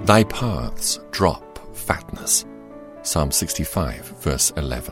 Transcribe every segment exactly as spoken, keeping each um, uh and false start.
Thy paths drop fatness. Psalm sixty-five, verse eleven.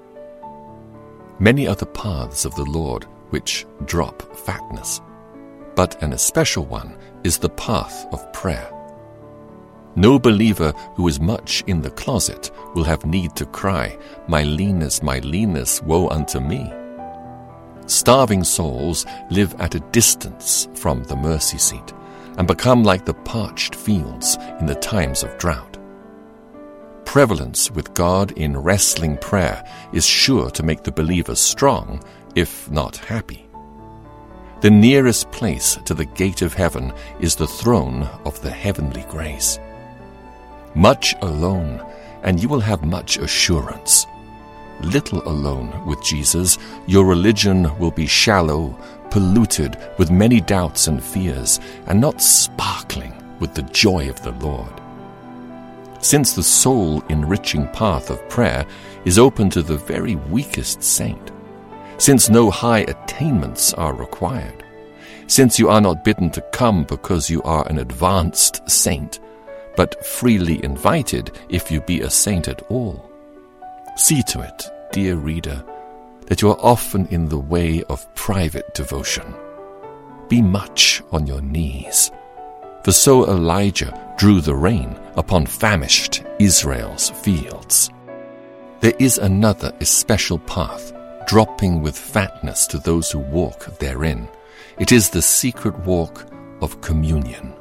Many are the paths of the Lord which drop fatness, but an especial one is the path of prayer. No believer who is much in the closet will have need to cry, "My leanness, my leanness, woe unto me." Starving souls live at a distance from the mercy seat and become like the parched fields in the times of drought. Prevalence with God in wrestling prayer is sure to make the believer strong, if not happy. The nearest place to the gate of heaven is the throne of the heavenly grace. Much alone, and you will have much assurance. Little alone with Jesus, your religion will be shallow, polluted with many doubts and fears, and not sparkling with the joy of the Lord. Since the soul-enriching path of prayer is open to the very weakest saint, since no high attainments are required, since you are not bidden to come because you are an advanced saint, but freely invited if you be a saint at all, see to it, dear reader, that you are often in the way of private devotion. Be much on your knees. For so Elijah drew the rain upon famished Israel's fields. There is another especial path, dropping with fatness to those who walk therein. It is the secret walk of communion.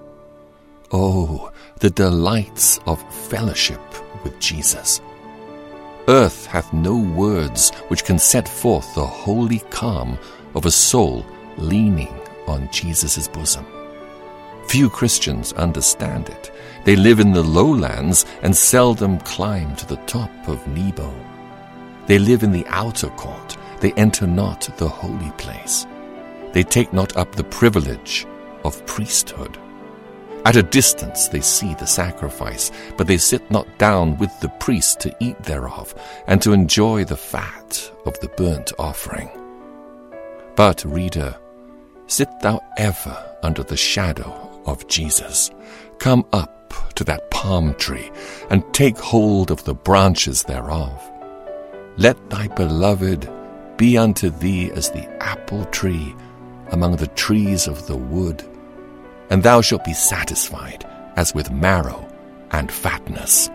Oh, the delights of fellowship with Jesus! Earth hath no words which can set forth the holy calm of a soul leaning on Jesus' bosom. Few Christians understand it. They live in the lowlands and seldom climb to the top of Nebo. They live in the outer court. They enter not the holy place. They take not up the privilege of priesthood. At a distance they see the sacrifice, but they sit not down with the priest to eat thereof, and to enjoy the fat of the burnt offering. But, reader, sit thou ever under the shadow of Jesus. Come up to that palm tree, and take hold of the branches thereof. Let thy beloved be unto thee as the apple tree among the trees of the wood, and thou shalt be satisfied as with marrow and fatness.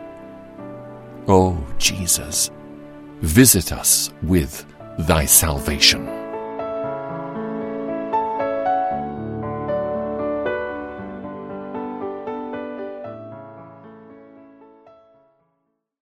O Jesus, visit us with thy salvation.